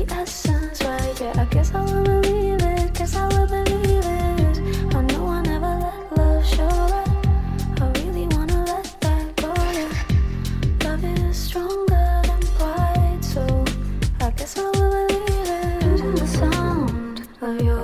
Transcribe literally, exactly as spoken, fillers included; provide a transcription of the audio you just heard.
the essence, right? Yeah, I guess I will believe it, guess I will believe it. I know I never let love show up. I really wanna let that go, yeah. Love is stronger than pride, so I guess I will believe it. The sound of your